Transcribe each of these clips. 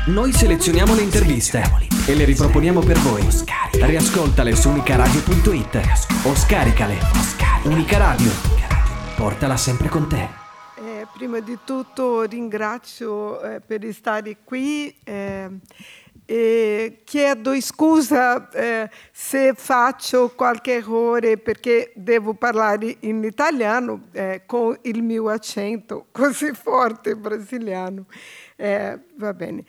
Noi selezioniamo le interviste e le riproponiamo per voi. Riascoltale su unicaradio.it o scaricale. Unica Radio. Portala sempre con te. Prima di tutto ringrazio per stare qui e chiedo scusa se faccio qualche errore perché devo parlare in italiano con il mio accento così forte brasiliano. Va bene.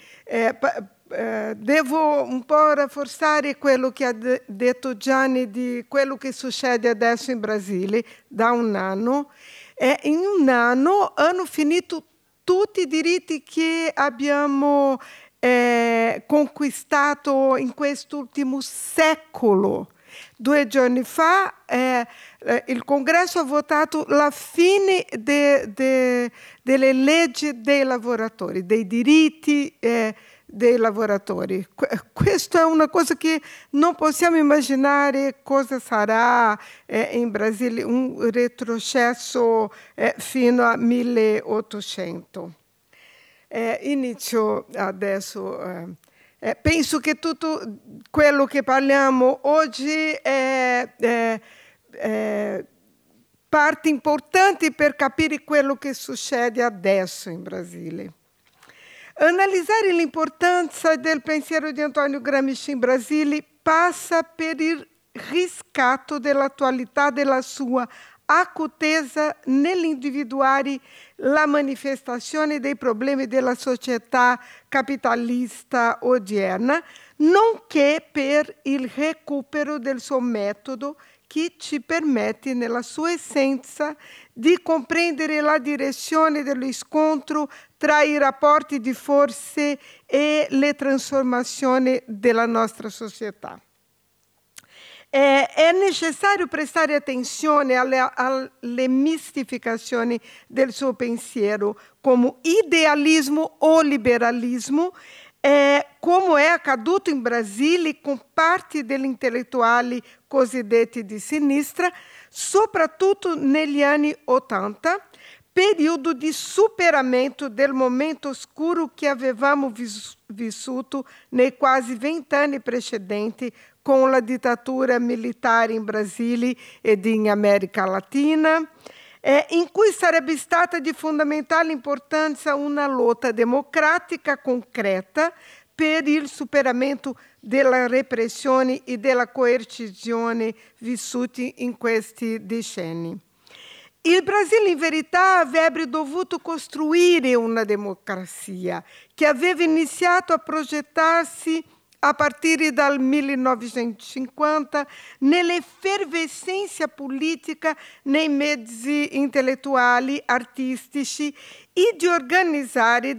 Devo un po' rafforzare quello che ha detto Gianni di quello che succede adesso in Brasile da un anno. In un anno hanno finito tutti i diritti che abbiamo conquistato in quest'ultimo secolo. 2 giorni fa il Congresso ha votato la fine delle leggi dei lavoratori, dei diritti dei lavoratori. Questa è una cosa che non possiamo immaginare cosa sarà in Brasile, un retrocesso fino al 1800. Inizio adesso. Penso che tutto quello che parliamo oggi è parte importante per capire quello che succede adesso in Brasile. Analizzare l'importanza del pensiero di Antonio Gramsci in Brasile passa per il riscatto dell'attualità della sua acutezza nell'individuare la manifestazione dei problemi della società capitalista odierna, nonché per il recupero del suo metodo che ci permette, nella sua essenza, di comprendere la direzione dello scontro tra i rapporti di forze e le trasformazioni della nostra società. È necessario prestare attenzione alle mistificazioni del suo pensiero, come idealismo o liberalismo, come è accaduto in Brasile con parti degli intellettuali cosiddetti di sinistra, soprattutto negli anni '80, periodo di superamento del momento oscuro che avevamo vissuto nei quasi 20 anni precedenti con la dittatura militare in Brasile ed in America Latina, in cui sarebbe stata di fondamentale importanza una lotta democratica concreta per il superamento della repressione e della coercizione vissuti in questi decenni. Il Brasile, in verità, avrebbe dovuto costruire una democrazia che aveva iniziato a progettarsi a partire dal 1950 nell'effervescenza politica, nei mezzi intellettuali, artistici e di organizzare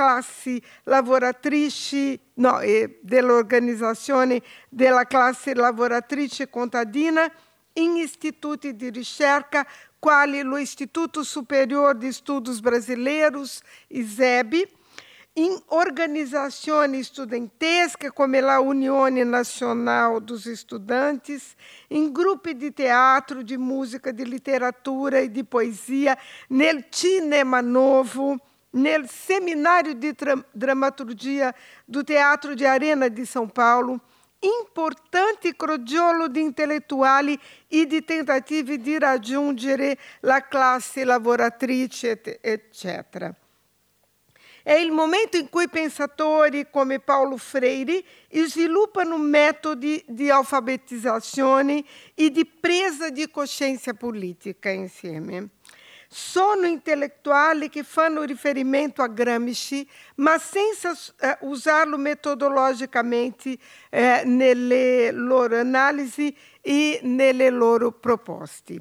dell'organizzazione della classe lavoratrice contadina in istituti di ricerca quali lo Istituto Superior de Estudos Brasileiros, ISEB, in organizzazioni studentesche come la Unione Nacional dos Estudantes, in gruppi di teatro, di musica, di letteratura e di poesia, nel Cinema Novo, nel Seminário di Dramaturgia do Teatro de Arena di São Paulo, importante crogiolo di intellettuali e di tentative di raggiungere la classe lavoratrice, eccetera. È il momento in cui pensatori come Paulo Freire sviluppano metodi di alfabetizzazione e di presa di coscienza politica insieme. Sono intellettuali che fanno riferimento a Gramsci, ma senza usarlo metodologicamente nelle loro analisi e nelle loro proposte.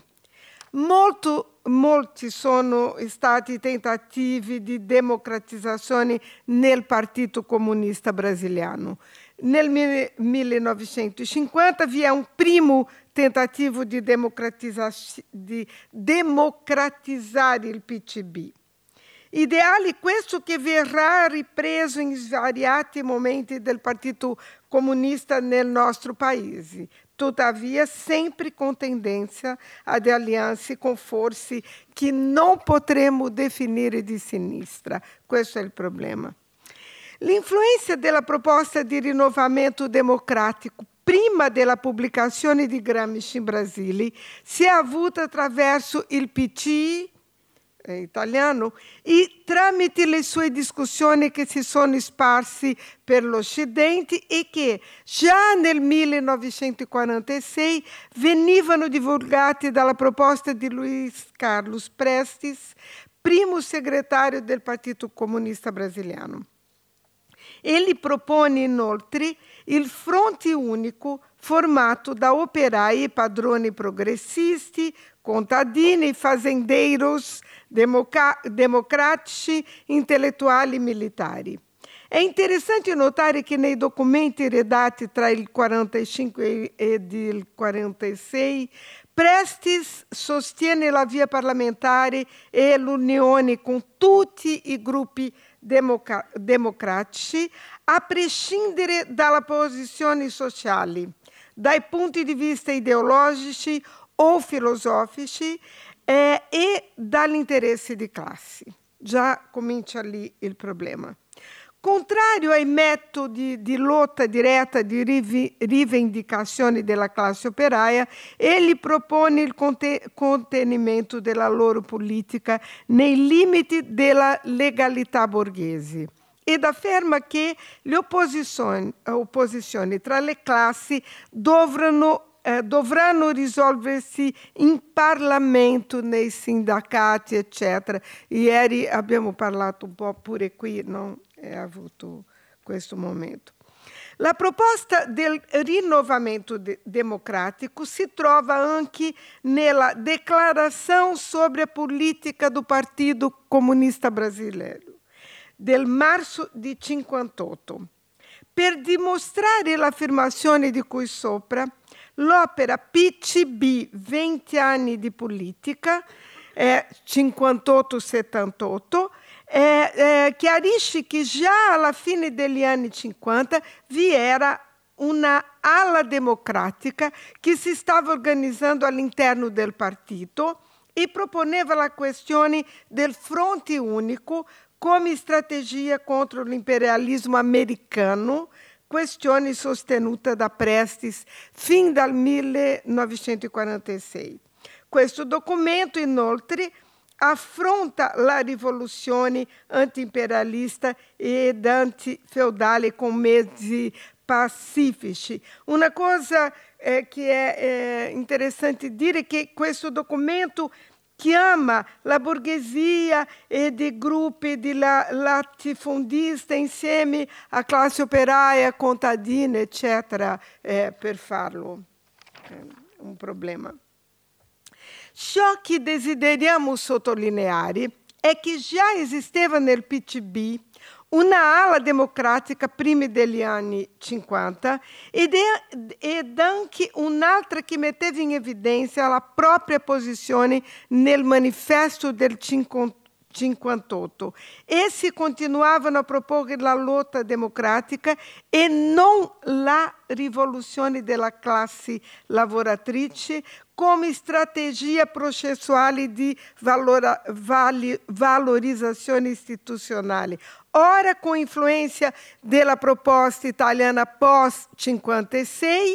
Molti sono stati tentativi di democratizzazione nel Partito Comunista Brasiliano. Nel 1950 vi è un primo tentativo di democratizzare il PCB. Ideale questo che verrà ripreso in svariati momenti del Partito Comunista nel nostro paese, tuttavia sempre con tendenza ad alleanze con forze che non potremo definire di sinistra. Questo è il problema. L'influenza della proposta di rinnovamento democratico prima della pubblicazione di Gramsci in Brasile si è avuta attraverso il PC italiano e tramite le sue discussioni che si sono sparse per l'Occidente e che già nel 1946 venivano divulgate dalla proposta di Luiz Carlos Prestes, primo segretario del Partito Comunista Brasiliano. Ele propone inoltre il Fronte Unico formato da operai e padroni progressisti, contadini, fazendeiros, democratici, intellettuali e militari. È interessante notare che nei documenti redatti tra il 45 e il 46 Prestes sostiene la via parlamentare e l'unione con tutti i gruppi democratici, a prescindere dalla posizione sociale, dai punti di vista ideologici o filosofici e dall'interesse di classe. Già comincia lì il problema. Contrario ai metodi di lotta diretta di rivendicazione della classe operaia, egli propone il contenimento della loro politica nei limiti della legalità borghese ed afferma che le opposizioni tra le classi dovranno risolversi in Parlamento, nei sindacati, eccetera. Ieri abbiamo parlato un po' pure qui, no? È avuto questo momento. La proposta del rinnovamento democratico si trova anche nella Declaração sobre a Política do Partido Comunista Brasileiro, del marzo di 58. Per dimostrare l'affermazione di cui sopra, l'opera PCB 20 anni di politica, 58-78, chiarisce che già alla fine degli anni 50 vi era una ala democratica che si stava organizzando all'interno del partito e proponeva la questione del fronte unico come strategia contro l'imperialismo americano, questione sostenuta da Prestes fin dal 1946. Questo documento, inoltre, affronta la rivoluzione anti-imperialista ed anti-feudale con mezzi pacifici. Una cosa che è interessante dire che questo documento chiama la borghesia e i gruppi di latifondista insieme a classe operaia, contadina, eccetera, per farlo. È un problema. Ciò che desideriamo sottolineare è che già esisteva nel PCB una ala democratica prima degli anni 50 ed anche un'altra che metteva in evidenza la propria posizione nel manifesto del 58. Essi continuavano a proporre la lotta democratica e non la rivoluzione della classe lavoratrice come strategia processuale di valorizzazione istituzionale. Ora, con influenza della proposta italiana post-56,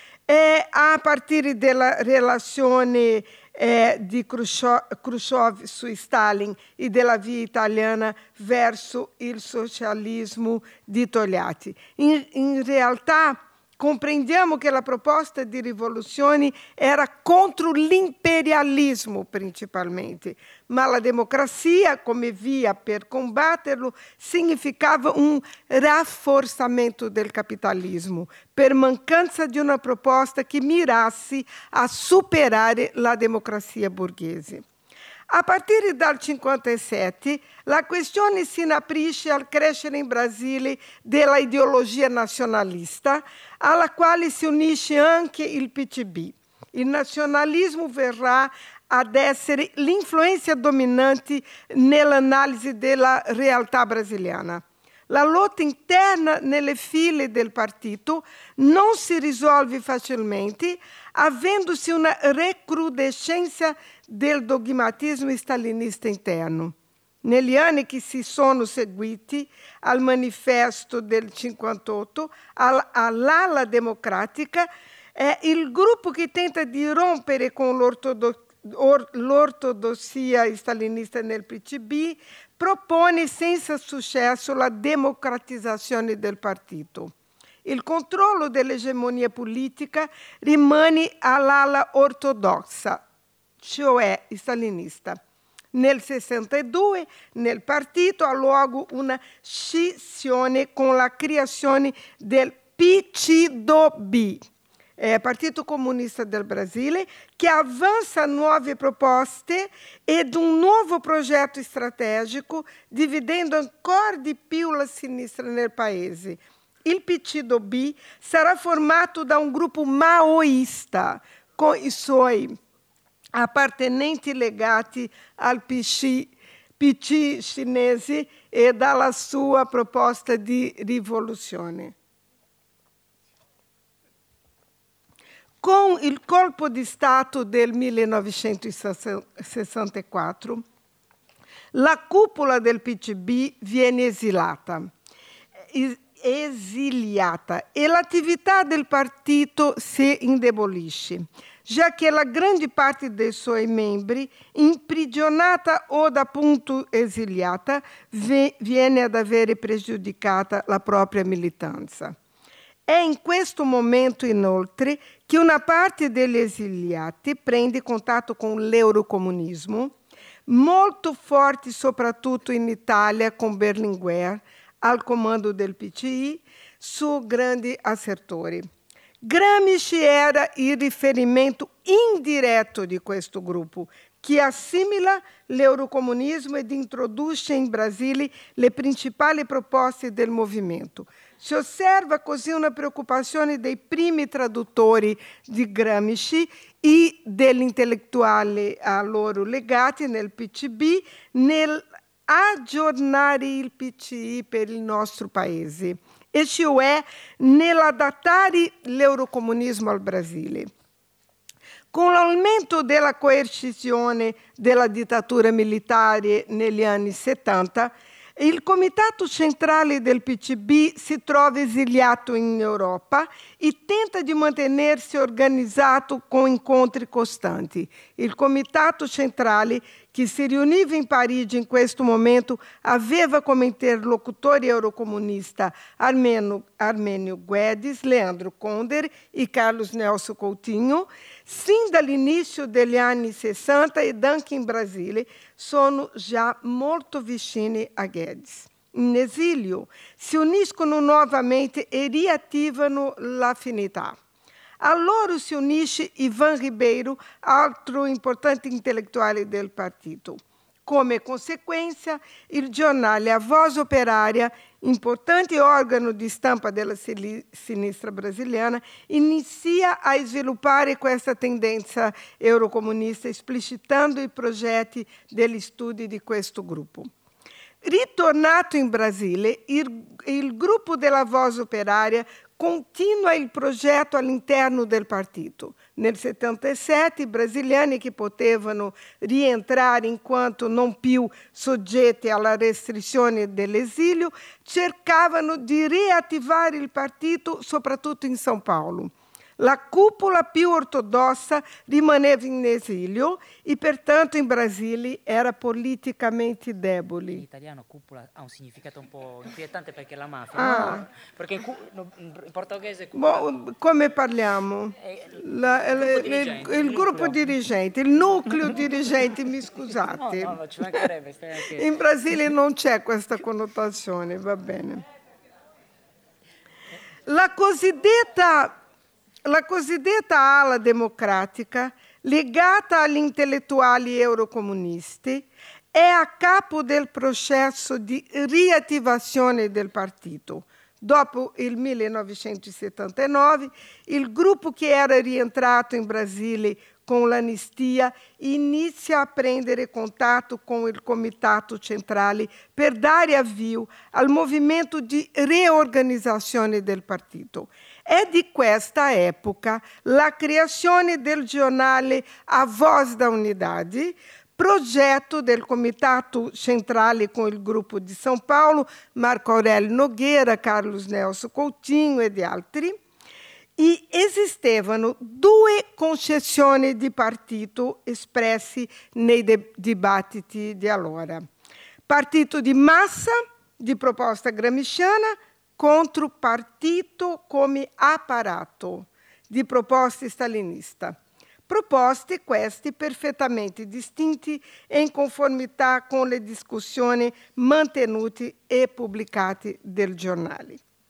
a partire dalla relazione di Khrushchev su Stalin e della via italiana verso il socialismo di Togliatti. In realtà comprendiamo che la proposta di rivoluzione era contro l'imperialismo principalmente, ma la democrazia come via per combatterlo significava un rafforzamento del capitalismo per mancanza di una proposta che mirasse a superare la democrazia borghese. A partire dal 57, la questione si inaprisce al crescere in Brasile della ideologia nazionalista, alla quale si unisce anche il PCB. Il nazionalismo verrà ad essere l'influenza dominante nell'analisi della realtà brasiliana. La lotta interna nelle file del partito non si risolve facilmente, avendosi una recrudescenza del dogmatismo stalinista interno. Negli anni che si sono seguiti al manifesto del 58, all'ala democratica, è il gruppo che tenta di rompere con l'ortodossia stalinista nel PCB, propone senza successo la democratizzazione del partito. Il controllo dell'egemonia politica rimane all'ala ortodossa, cioè stalinista. Nel 62 nel partito ha luogo una scissione con la creazione del PCdoB, Partito Comunista del Brasile, che avança nuove proposte ed un nuovo progetto strategico, dividendo ancora di più la sinistra nel paese. Il PCdoB sarà formato da un gruppo maoista, con i suoi appartenenti legati al PC cinese e dalla sua proposta di rivoluzione. Con il colpo di Stato del 1964, la cupola del PCB viene esiliata e l'attività del partito si indebolisce, già che la grande parte dei suoi membri, imprigionata o appunto esiliata, viene ad avere pregiudicata la propria militanza. È in questo momento, inoltre, che una parte degli esiliati prende contatto con l'eurocomunismo, molto forte soprattutto in Italia con Berlinguer, al comando del PCI, suo grande assertore. Gramsci era il riferimento indiretto di questo gruppo, che assimila l'eurocomunismo ed introduce in Brasile le principali proposte del movimento. Si osserva così una preoccupazione dei primi traduttori di Gramsci e degli intellettuali a loro legati nel PCB nel aggiornare il PCI per il nostro paese, e cioè nell'adattare l'eurocomunismo al Brasile. Con l'aumento della coercizione della dittatura militare negli anni 70, il comitato centrale del PCB si trova esiliato in Europa e tenta di mantenersi organizzato con incontri costanti. Il comitato centrale, che si riuniva in Parigi in questo momento, aveva come interlocutori eurocomunista Armênio Guedes, Leandro Konder e Carlos Nelson Coutinho. Sin dall'inizio degli anni 60 ed anche in Brasile sono già molto vicini a Guedes. In esilio si uniscono nuovamente e riattivano l'affinità. A loro si unisce Ivan Ribeiro, altro importante intellettuale del partito. Come conseguenza, il giornale A Voz Operária, importante organo di stampa della sinistra brasiliana, inizia a sviluppare questa tendenza eurocomunista, esplicitando i progetti degli studi di questo gruppo. Ritornato in Brasile, il gruppo della Voz Operária continua il progetto all'interno del partito. Nel 77 i brasiliani che potevano rientrare in quanto non più soggetti alla restrizione dell'esilio cercavano di riattivare il partito soprattutto in São Paulo. La cupola più ortodossa rimaneva in esilio e pertanto in Brasile era politicamente debole. In italiano cupola ha un significato un po' inquietante perché la mafia, no? Perché in portoghese cupola... Come parliamo? Il gruppo dirigente, il nucleo dirigente, mi scusate. No, ci mancherebbe. Anche... In Brasile non c'è questa connotazione, va bene. La cosiddetta ala democratica, legata agli intellettuali eurocomunisti, è a capo del processo di riattivazione del partito. Dopo il 1979, il gruppo che era rientrato in Brasile con l'anistia inizia a prendere contatto con il comitato centrale per dare avvio al movimento di riorganizzazione del partito. È di questa epoca la creazione del giornale A Voz da Unidade, progetto del Comitato Centrale com il Gruppo di São Paulo, Marco Aurélio Nogueira, Carlos Nelson Coutinho e di altri, e esistevano 2 concezioni di partito espressi nei dibattiti di allora. Partito di massa, di proposta gramsciana, contro partito come apparato, di proposta stalinista. Proposte queste perfettamente distinti e in conformità con le discussioni mantenute e pubblicate del giornale.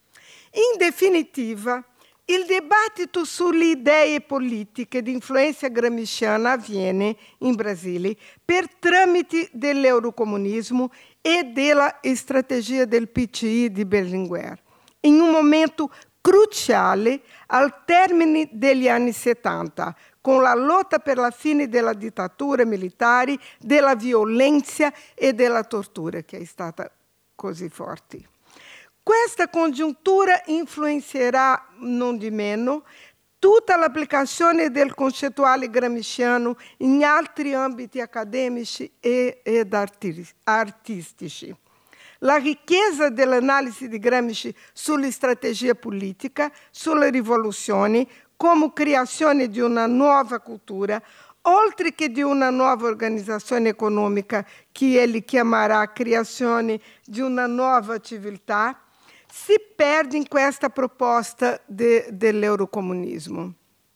In definitiva, il dibattito sulle idee politiche di influenza gramsciana avviene in Brasile per tramite dell'eurocomunismo e della strategia del PCI di Berlinguer, in un momento cruciale al termine degli anni 70, con la lotta per la fine della dittatura militare, della violenza e della tortura, che è stata così forte. Questa congiuntura influenzerà, non di meno, tutta l'applicazione del concettuale gramsciano in altri ambiti accademici ed artistici. La ricchezza dell'analisi di Gramsci sulla strategia politica, sulle rivoluzioni, come creazione di una nuova cultura, oltre che di una nuova organizzazione economica, che egli chiamerà creazione di una nuova civiltà, si perde in questa proposta dell'eurocomunismo.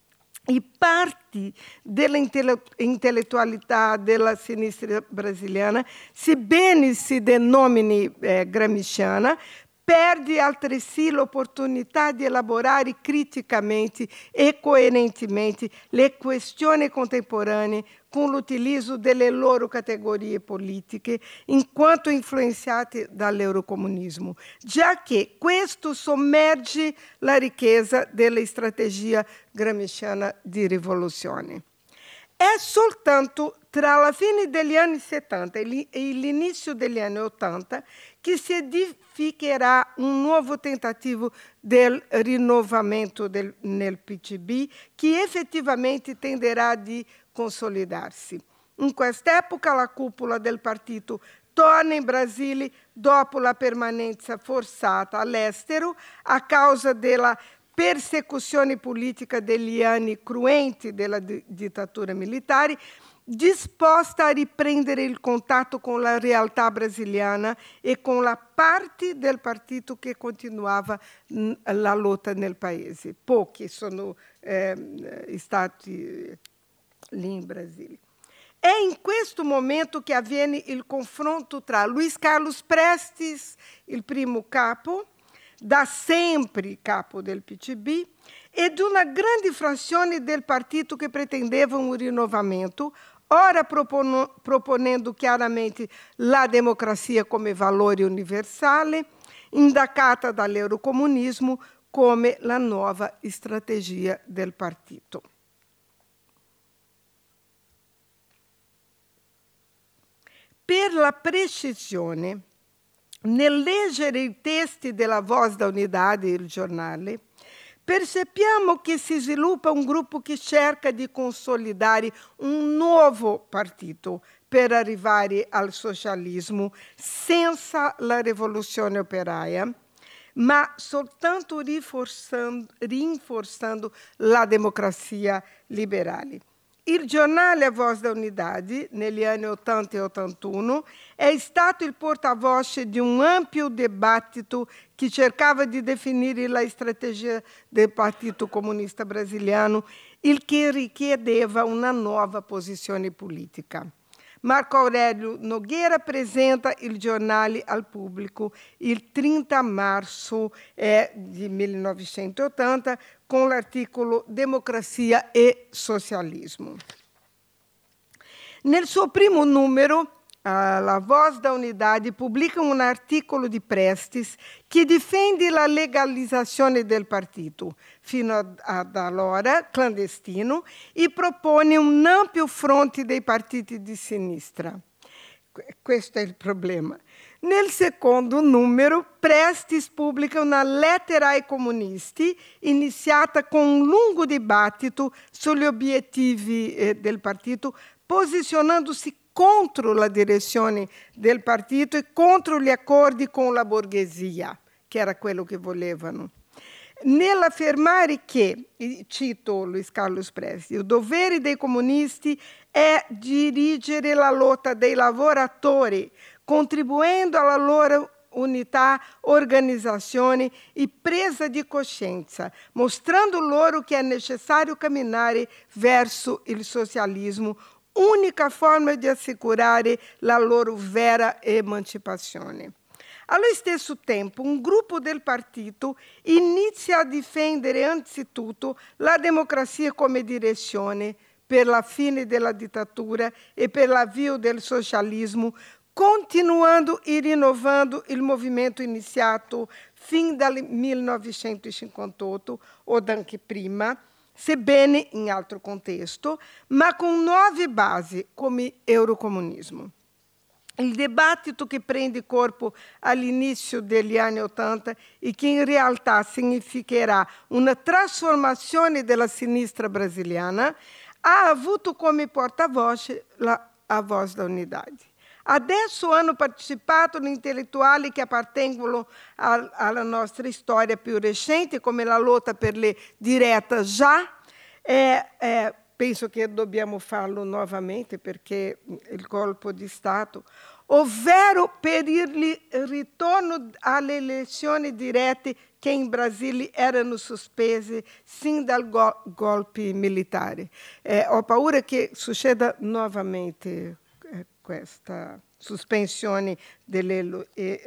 E parte dell'intellettualità della sinistra brasiliana, sebbene si denomini gramsciana, perde altresì l'opportunità di elaborare criticamente e coerentemente le questioni contemporanee con l'utilizzo delle loro categorie politiche in quanto influenzate dall'eurocomunismo, già che questo sommerge la ricchezza della strategia gramsciana di rivoluzione. È soltanto tra la fine degli anni 70 e l'inizio degli anni 80 che si edificherà un nuovo tentativo del rinnovamento nel PCB che effettivamente tenderà a consolidarsi. In quest'epoca la cupola del partito torna in Brasile dopo la permanenza forzata all'estero a causa della persecuzione politica degli anni cruenti della dittatura militare, disposta a riprendere il contatto con la realtà brasiliana e con la parte del partito che continuava la lotta nel paese. Pochi sono stati lì in Brasile. È in questo momento che avviene il confronto tra Luiz Carlos Prestes, il primo capo, da sempre capo del PCB, ed una grande frazione del partito che pretendeva un rinnovamento, ora proponendo chiaramente la democrazia come valore universale, indicata dall'eurocomunismo come la nuova strategia del partito. Per la precisione, nel leggere i testi della Voz da Unidade, il giornale, percepiamo che si sviluppa un gruppo che cerca di consolidare un nuovo partito per arrivare al socialismo senza la rivoluzione operaia, ma soltanto rinforzando la democrazia liberale. Il giornale A Voz da Unidade, negli anni 80 e 81, è stato il portavoce di un ampio dibattito che cercava di definire la strategia del Partito Comunista Brasiliano, il che richiedeva una nuova posizione politica. Marco Aurélio Nogueira apresenta il giornale al pubblico il 30 marzo di 1980 con l'articolo Democrazia e Socialismo. Nel suo primo numero, la Voz da Unidade pubblica un articolo di Prestes che difende la legalizzazione del partito, fino ad allora clandestino, e propone un ampio fronte dei partiti di sinistra. Questo è il problema. Nel secondo numero, Prestes pubblica una lettera ai comunisti, iniziata con un lungo dibattito sugli obiettivi del partito, posizionando-se contro la direzione del partito e contro gli accordi con la borghesia, che era quello che volevano. Nell'affermare che, cito Luiz Carlos Prestes, il dovere dei comunisti è dirigere la lotta dei lavoratori, contribuendo alla loro unità, organizzazione e presa di coscienza, mostrando loro che è necessario camminare verso il socialismo, unica forma di assicurare la loro vera emancipazione. Allo stesso tempo, un gruppo del partito inizia a difendere anzitutto la democrazia come direzione per la fine della dittatura e per l'avvio del socialismo, continuando e rinnovando il movimento iniziato fin dal 1958 o anche prima, sebbene in altro contesto, ma con nuove basi come eurocomunismo. Il dibattito che prende corpo all'inizio degli anni '80 e che in realtà significherà una trasformazione della sinistra brasiliana ha avuto come portavoce a Voz da Unidade. Adesso hanno partecipato gli intellettuali che appartengono alla nostra storia più recente, come la lotta per le dirette già. Penso che dobbiamo farlo nuovamente perché il colpo di Stato, ovvero per il ritorno alle elezioni dirette che in Brasile erano sospese sin dal golpe militare. Ho paura che succeda nuovamente questa sospensione delle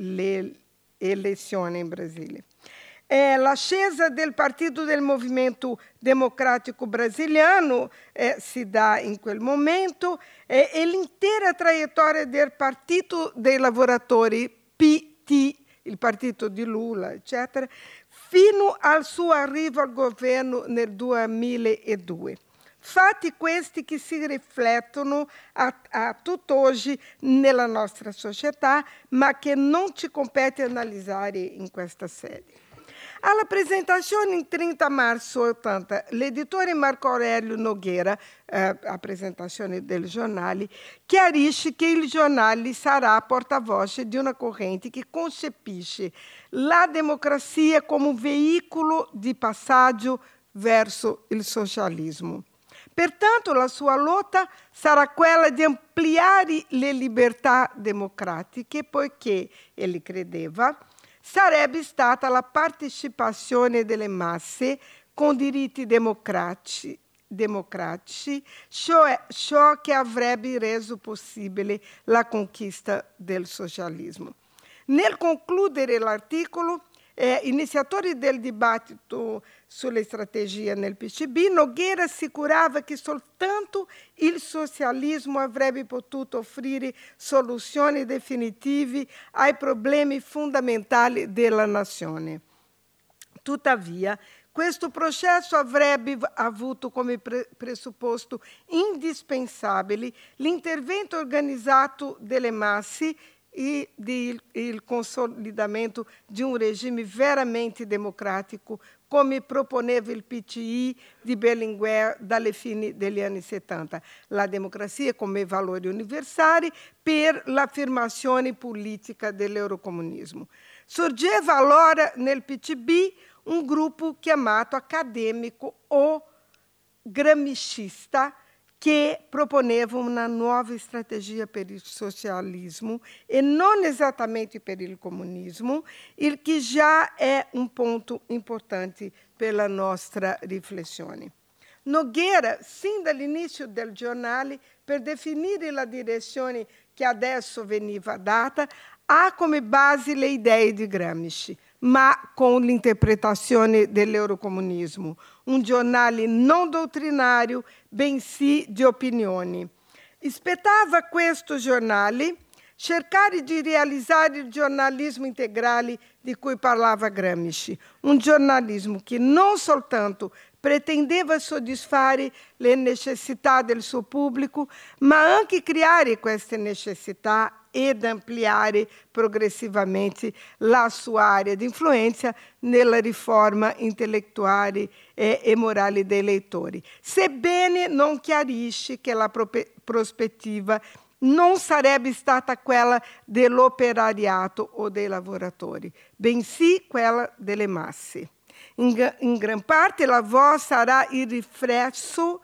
elezioni in Brasile. L'ascesa del Partito del Movimento Democrático Brasiliano si dà in quel momento e l'intera traiettoria del Partito dei Lavoratori, PT, il partito di Lula, eccetera, fino al suo arrivo al governo nel 2002. Fatti questi che si riflettono a tutt'oggi nella nostra società, ma che non ci compete analizzare in questa sede. Alla presentazione in 30 marzo 80, l'editore Marco Aurelio Nogueira, a presentazione del giornale, chiarisce che il giornale sarà portavoce di una corrente che concepisce la democrazia come un veicolo di passaggio verso il socialismo. Pertanto la sua lotta sarà quella di ampliare le libertà democratiche, poiché, egli credeva, sarebbe stata la partecipazione delle masse con diritti democratici, ciò che avrebbe reso possibile la conquista del socialismo. Nel concludere l'articolo, iniziatori del dibattito sulle strategie nel PCB, Nogueira assicurava che soltanto il socialismo avrebbe potuto offrire soluzioni definitive ai problemi fondamentali della nazione. Tuttavia, questo processo avrebbe avuto come presupposto indispensabile l'intervento organizzato delle masse e il consolidamento di un regime veramente democratico, come proponeva il PCI di Berlinguer dalle fine degli anni 70. La democrazia come valore universale per l'affermazione politica dell'eurocomunismo. Sorgeva allora nel PCB un gruppo chiamato accademico o gramscista, che proponeva una nuova strategia per il socialismo e non esattamente per il comunismo, il che già è un punto importante per la nostra riflessione. Nogueira, sin dall'inizio del giornale, per definire la direzione che adesso veniva data, ha come base le idee di Gramsci, ma con l'interpretazione dell'eurocomunismo, un giornale non doutrinario, bensì di opinioni. Spettava a questo giornale cercare di realizzare il giornalismo integrale di cui parlava Gramsci, un giornalismo che non soltanto pretendeva soddisfare le necessità del suo pubblico, ma anche creare queste necessità ed ampliare progressivamente la sua area di influenza nella riforma intellettuale e morale dei lettori, sebbene non chiarisce che la prospettiva non sarebbe stata quella dell'operariato o dei lavoratori, bensì quella delle masse. In gran parte la voz sarà il riflesso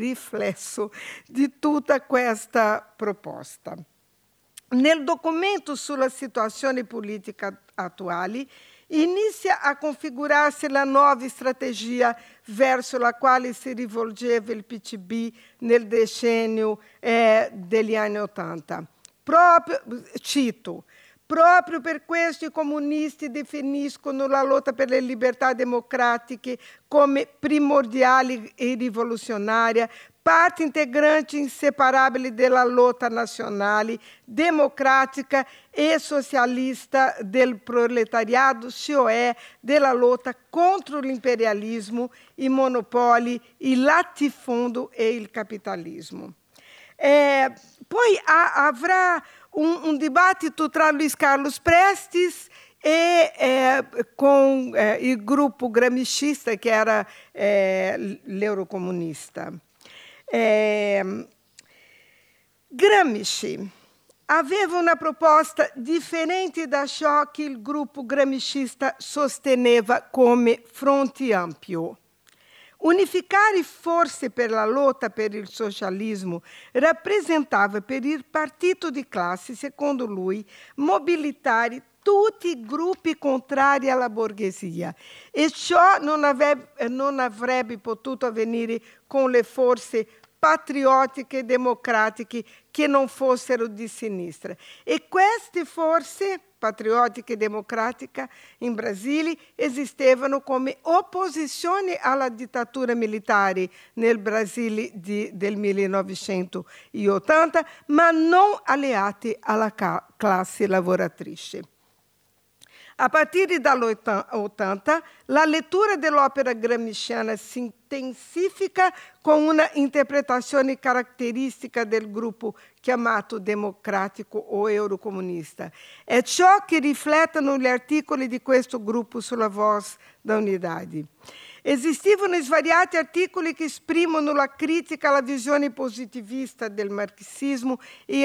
di tutta questa proposta. Nel documento sulla situazione politica attuale inizia a configurarsi la nuova strategia verso la quale si rivolgeva il PCB nel decennio degli anni '80. Cito, proprio per questo i comunisti definiscono la lotta per le libertà democratiche come primordiale e rivoluzionaria, parte integrante inseparabile della lotta nazionale, democrática e socialista del proletariado, cioè della lotta contro l'imperialismo, i monopoli, il latifondo e il capitalismo. Poi avrà un dibattito tra Luiz Carlos Prestes e con il gruppo gramscista, che era l'eurocomunista. Gramsci aveva una proposta differente da ciò che il gruppo gramscista sosteneva come fronte ampio. Unificare forze per la lotta per il socialismo rappresentava per il partito di classe, secondo lui, mobilitare tutti i gruppi contrari alla borghesia, e ciò non avrebbe potuto avvenire con le forze patriottiche e democratiche che non fossero di sinistra. E queste forze patriottica e democratica in Brasile esistevano come opposizione alla dittatura militare nel Brasile del 1980, ma non alleate alla classe lavoratrice. A partire dall'80, la lettura dell'opera gramsciana si intensifica con una interpretazione caratteristica del gruppo chiamato democratico o eurocomunista. È ciò che riflettono gli articoli di questo gruppo sulla voz da unidade. Esistivano svariati articoli che esprimono la critica alla visione positivista del marxismo e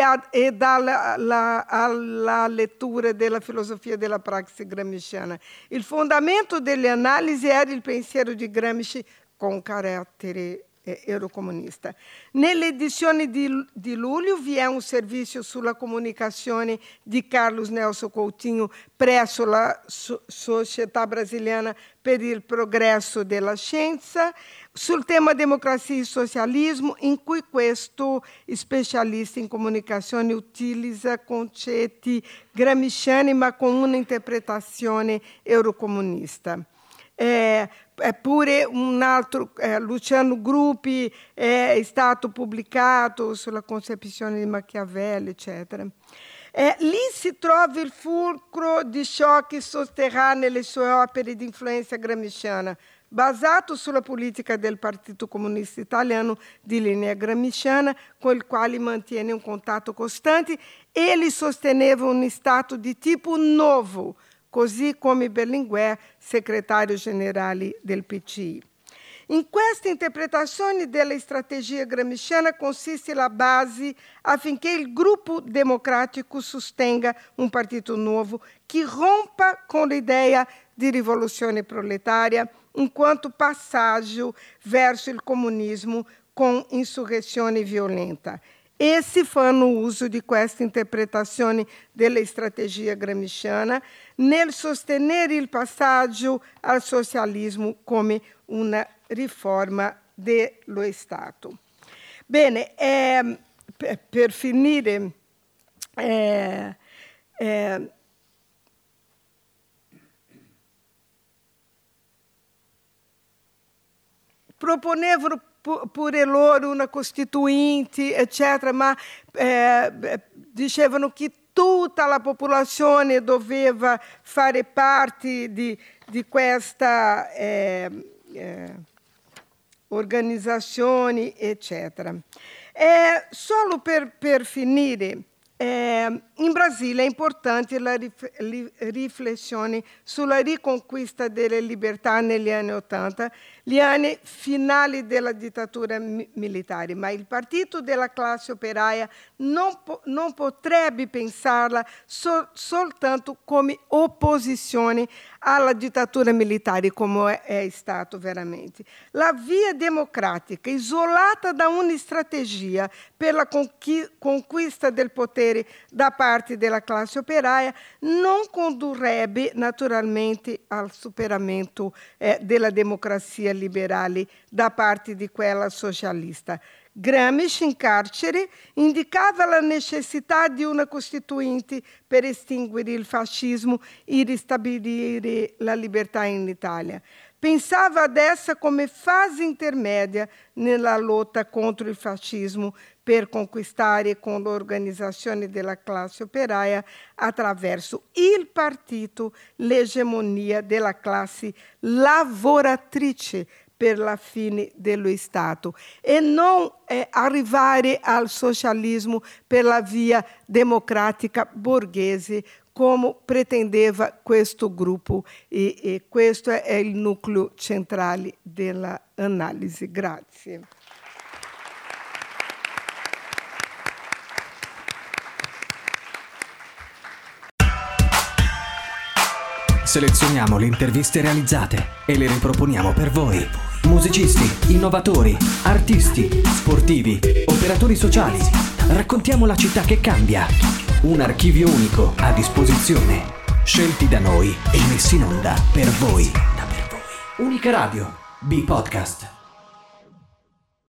alla lettura della filosofia della praxis gramsciana. Il fondamento delle analisi era il pensiero di Gramsci con carattere eurocomunista. Nell'edizione di luglio vi è un servizio sulla comunicazione di Carlos Nelson Coutinho presso la Società Brasiliana per il Progresso della Scienza, sul tema democrazia e socialismo, in cui questo specialista in comunicazione utilizza concetti gramsciani ma con una interpretazione eurocomunista. Pure un altro, Luciano Gruppi, è stato pubblicato sulla concezione di Machiavelli, eccetera. Lì si trova il fulcro di ciò che sosterrà nelle sue opere di influenza gramsciana, basato sulla politica del Partito Comunista Italiano di linea gramsciana, con il quale mantiene un contatto costante. Ele sosteneva un Stato di tipo nuovo, così come Berlinguer, segretario generale del PCI. In questa interpretazione della strategia gramsciana consiste la base affinché il gruppo democratico sostenga un partito nuovo che rompa con l'idea di rivoluzione proletaria enquanto passaggio verso il comunismo con insurrezione violenta. Essi fanno uso di questa interpretazione della strategia gramsciana nel sostenere il passaggio al socialismo come una riforma dello Stato. Bene, per finire, proponevano pure loro una costituinte, eccetera, ma dicevano che tutta la popolazione doveva fare parte di questa organizzazione, eccetera. Solo per finire, In Brasile è importante la riflessione sulla riconquista delle libertà negli anni '80, gli anni finali della dittatura militare, ma il partito della classe operaia non potrebbe pensarla soltanto come opposizione alla dittatura militare, come è stato veramente. La via democratica, isolata da una strategia per la conquista del potere da parte della classe operaia, non condurrebbe naturalmente al superamento della democrazia liberale da parte di quella socialista. Gramsci, in carcere, indicava la necessità di una costituinte per estinguere il fascismo e ristabilire la libertà in Italia. Pensava ad essa come fase intermedia nella lotta contro il fascismo per conquistare con l'organizzazione della classe operaia attraverso il partito l'egemonia della classe lavoratrice per la fine dello Stato e non arrivare al socialismo per la via democratica borghese, come pretendeva questo gruppo, e questo è il nucleo centrale dell'analisi. Grazie. Selezioniamo le interviste realizzate e le riproponiamo per voi. Musicisti, innovatori, artisti, sportivi, operatori sociali. Raccontiamo la città che cambia. Un archivio unico a disposizione. Scelti da noi e messi in onda per voi. Unica Radio, B-Podcast.